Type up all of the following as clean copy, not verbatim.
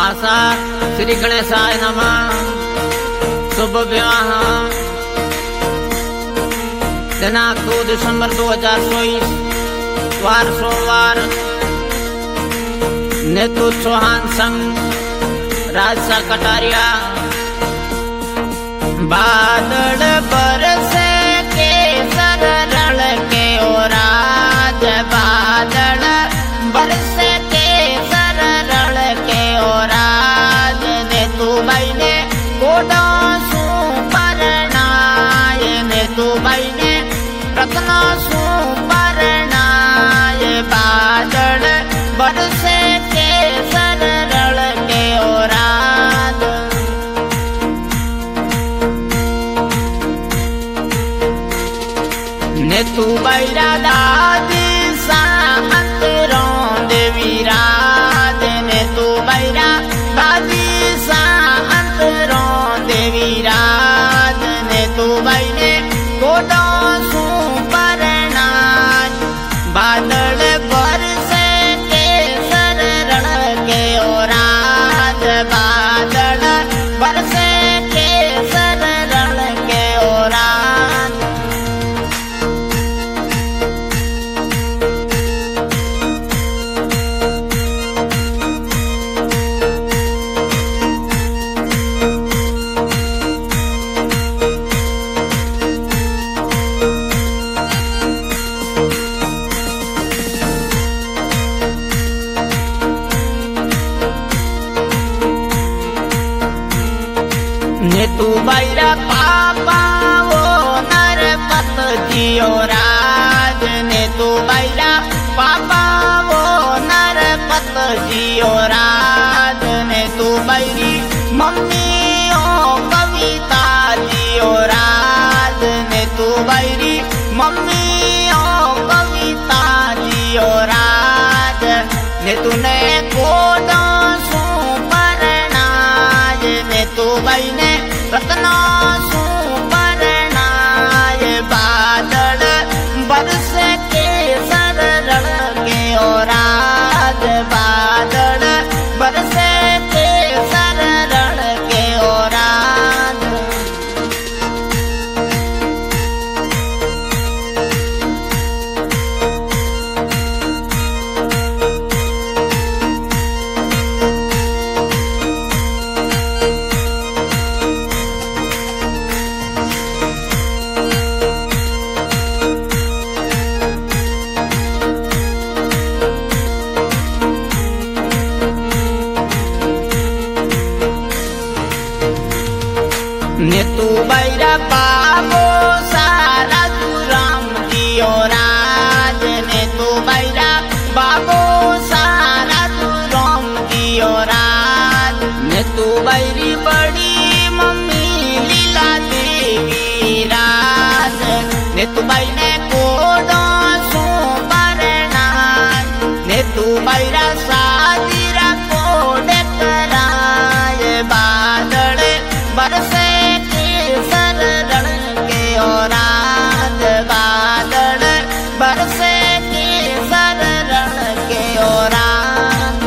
आशा श्री गणेशाय नमः। शुभ विवाह दिनांक 2 दिसंबर 2024 वार सोमवार नेतु चौहान संघ राजसा कटारिया। बादल बरसे केसर रण के ओराज, बादल बरसे केसर रण के ओराज। नेतु भाई ने गोडो सू परनाय, नेतु भाई ने रत्ना सू परनाय। बादल बरसे केसर रण के ओराज। नेतु बैरा दादी सामंत रोंद विराज, नेतु बैरा दादी सामंत रोंद विराज। नेतु भाई ने गोडो सू परनाज। बादल बरसे केसर रण के ओराज, बादल बरसे केसर रण के ओराज। नेतु बैरा पापा वो नरपत जियो राज, नेतु बैरा पापा वो नरपत जियो राज। नेतु बैरी मम्मी ओ कविता जियो राज, नेतु बैरी मम्मी ओ कविता जियो राज। नेतु ने गोडो सू परनाज, नेतु भाई ने रत्ना सू परनाय। बादल बरसे केसर रण के ओराज, बादल बरसे केसर रण के ओराज। नेतु बैरा बाबो सारा तू राम जियो राज, नेतु बैरा बाबो सारा तू राम जियो राज। नेतु बैरी बड़ी मम्मी लीला देवी राज, नेतु बाई ने गोडो सू परनाज। नेतु बैरा शादी रखो कराय। बादल बरसे केसर रण के ओराज, बादल बरसे केसर रण के ओराज।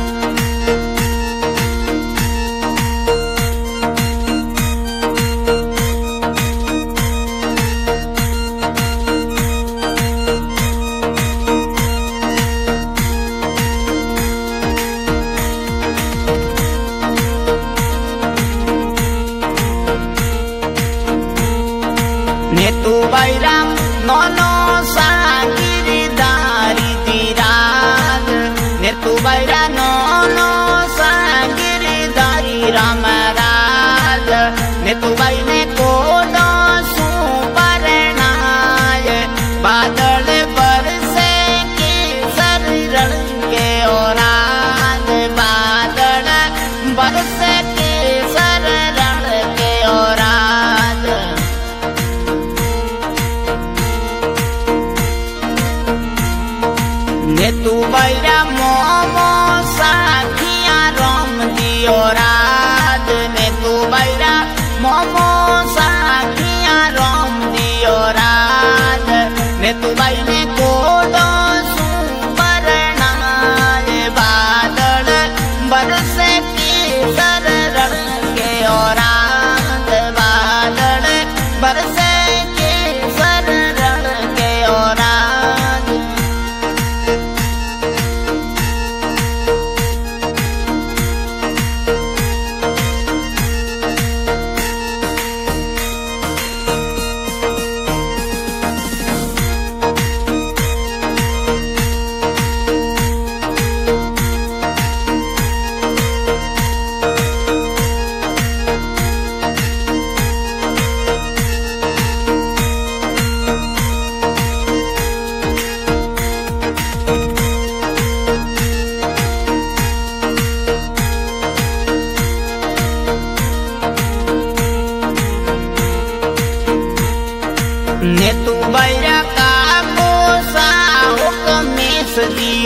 नेतु बैरा नोनो सांगिरदारी दिराज, नेतु बैरा नोनो सांगिरदारी राम राज। नेतु भाई ने गोडो सू परनाय। बादल बरसे केसर रण के ओराज, बादल बरसे केसर रण के ओराज। नेतु बैरा मोमो सा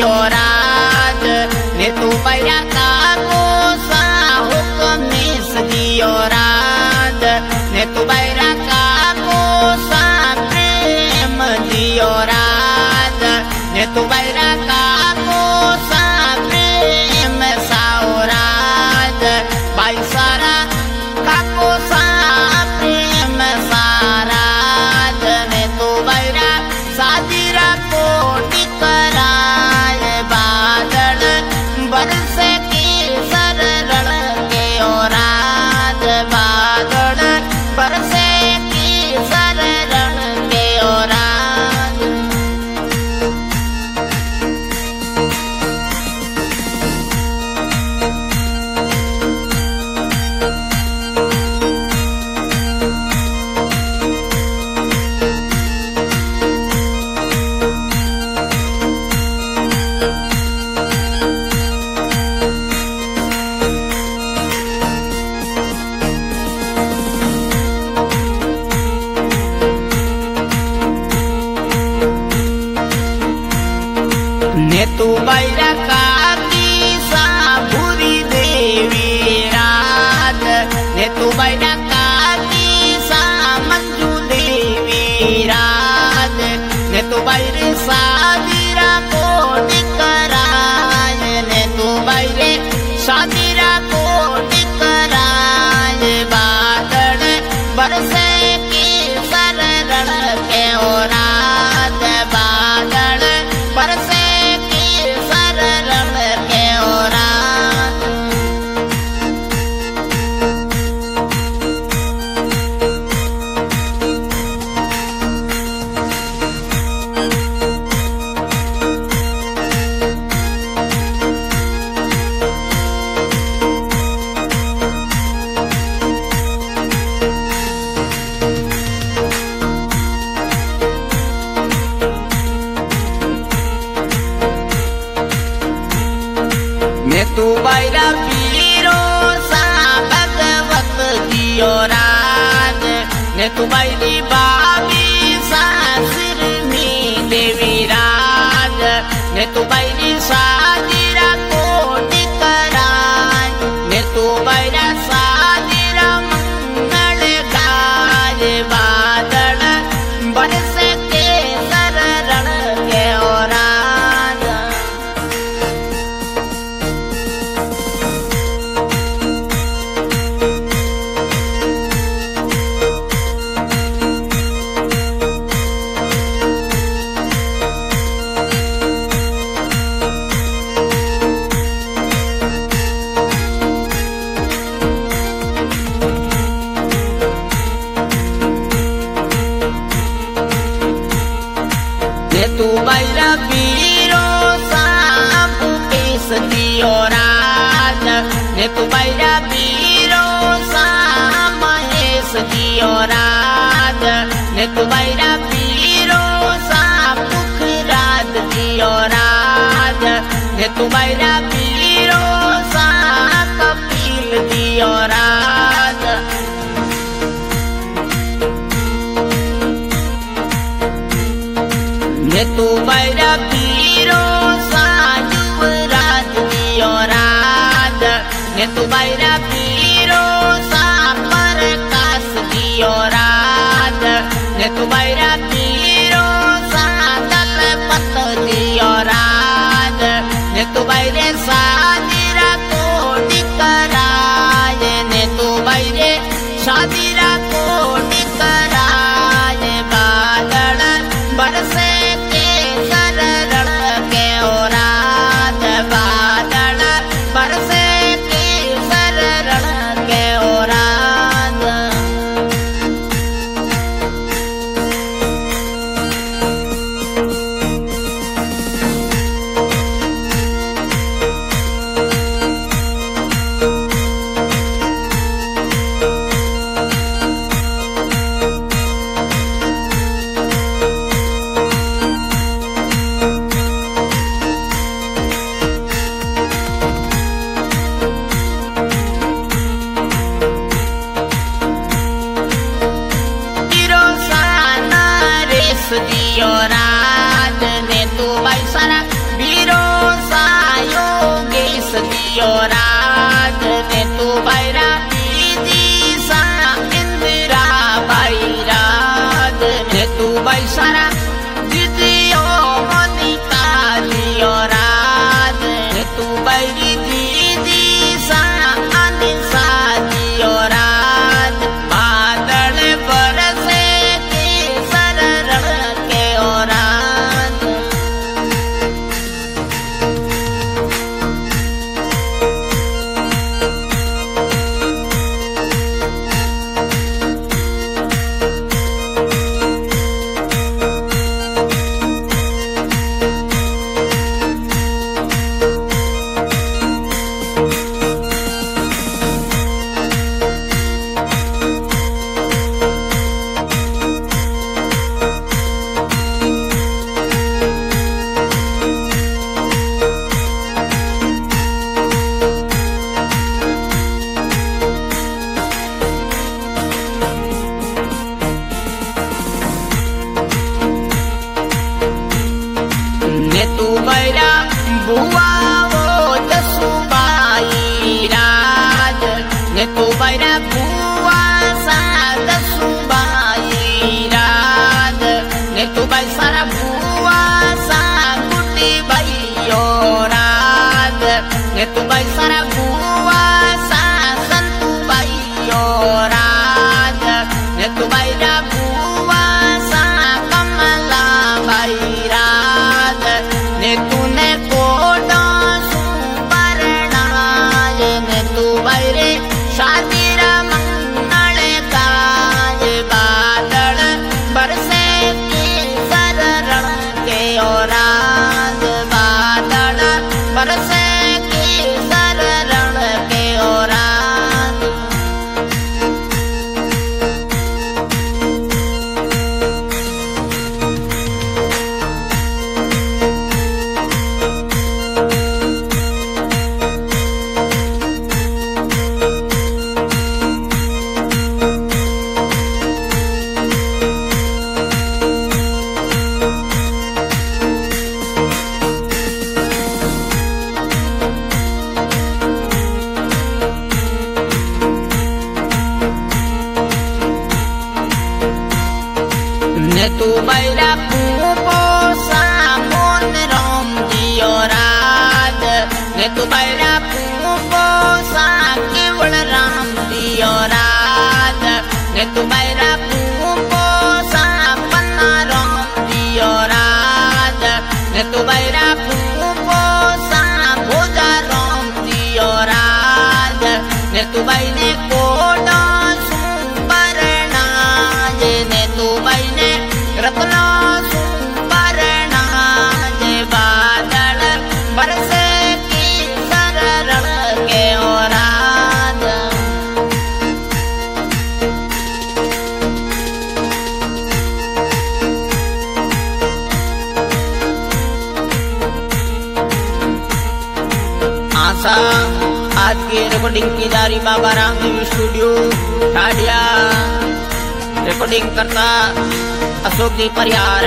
दियो राज ने तू बैरा का कोसा हुक्मीस दियो राज ने तू बैरा का कोसा प्रेम दियो राज ने तू बैरा का कोसा प्रेम साओ राज भाई सारा का कोसा प्रेम साराज ने तू बैरा सादिरा कोटि कराए बादल बरस की सररण के राज बादल बरस की सररण के राज ने तू बैरा काकी साभुरी देवी राज ने तू बैरा काकी सा मंजू देवी राज ने तू बैरे सादिरा कोटि कराए ने तू बैरे सादिरा कोटि कराए बादल बरसे की सररण के राज बादल बरसे ने तू बैरा पीरो सा भगवत दियो राज ने तू बैरी बाबी सा सिरनी देवी राज ने तू बैरी सादिरा कोटि कराए ने तू बैरा सादिरा मंगल गाय बादल बरस के सररण के राज ने तू बैरा पीरो साप केस दियो राज ने तू बैरा पीरो सा महेश दियो राज ने तू बैरा पीरो सा पुखराज दियो राज ने तू बैरा पीरो सा कपिल दियो राज ने तू बैरा पीरो सा युवराज दियो राज ने तू बैरा पीरो सा प्रकाश दियो राज ने तू बैरा पीरो सा दलपत दियो राज ने तू बैरे सादिरा कोटि कराए ने तू बैरे सादिरा कोटि कराए बादल बरसे के सररण के राज बादल बरसे के सररण के राज सारा दीदियो निकालियो राज तू बैरी दीदी सा अनिसा दियो राज बादल बरसे के सररण के राज तू बैरा बुआ वो दसुबाई राज ने तू बैरा बुआ सा दसुबाई राज ने तू बै सारा बुआ सा गुटी भैयो राज ने तू बै सारा बुआ सा संतु भैयो राज ने तू बैरा बुआ सा कमला भाई राज ने तूने कोडा सुपरणाय ने तू बैरे शादी रा मंगल काज बादल बरसे की सररण के राज बादल बरसे की सररण के राज ने तू बैरा पूपो सामोन राम दियो राज ने तू बैरा पूपो सा केवल राम दियो राज ने तू बैरा पूपो सा पन्ना राम दियो राज ने तू बैरा पूपो सा भोजा राम दियो राज ने तू बैने कोडा सुपरणाय ने तू बैने रत्ना सुपरणाय बादल बरसे की सररण के राज आशा आज की रिकॉर्डिंग की जा रही बाबा रामदेव स्टूडियो ठाडिया रिकॉर्डिंग करता अशोक जी परिहार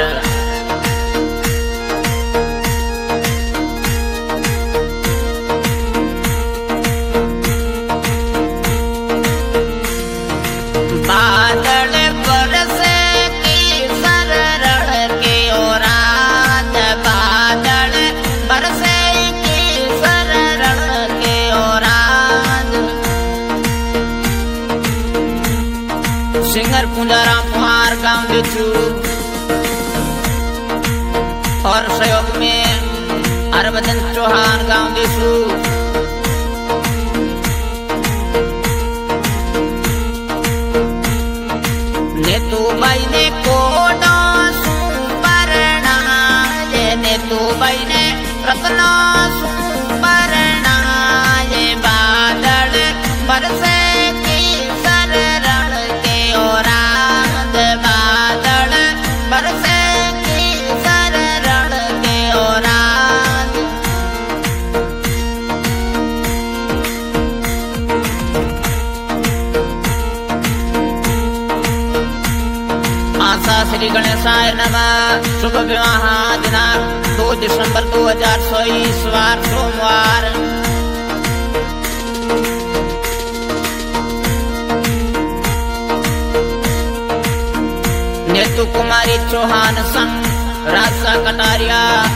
बादल बरसे की सररण के राज बादल बरसे की सररण के राज सिंगर पुंजाराम कुमार गांव देचू और सहयोग में हरभजन चौहान गांव देचू ने तू बैने कोडा सुपरणाय ने तू बैने रत्ना सुपरणाय बादल बरसे की सररण के राज बादल बरसे की सररण के राज आशा श्री गणेशाय नमः। शुभ विवाह दिनांक 2 दिसंबर 2024 वार सोमवार। नेतु कुमारी चौहान संग राजा कटारिया